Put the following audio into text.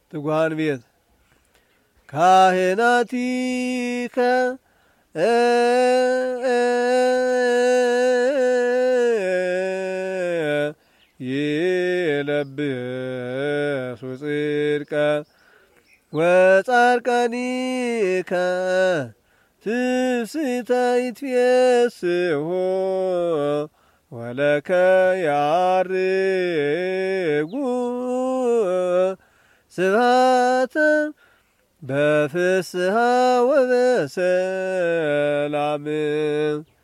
ትጉሃን ቤት ካህናቲከ ይለብሱ ጽድቀ ወጻድቃኒከ ትፍስሕተ ይትፌስሑ ወለከ ያርጉ ስብሐተ በፍስሐ ወበሰላም